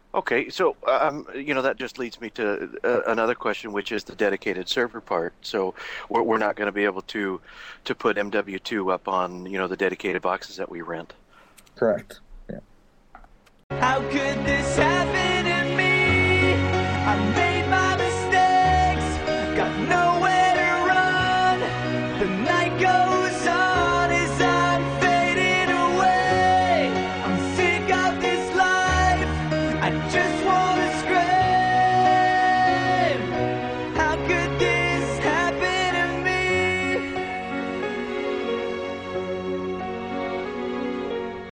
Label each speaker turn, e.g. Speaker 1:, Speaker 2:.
Speaker 1: Okay, so that just leads me to another question, which is the dedicated server part. So we're not going to be able to put MW2 up on the dedicated boxes that we rent.
Speaker 2: Correct. Yeah.
Speaker 3: How could this happen to me? I made my mistakes, got nowhere to run. The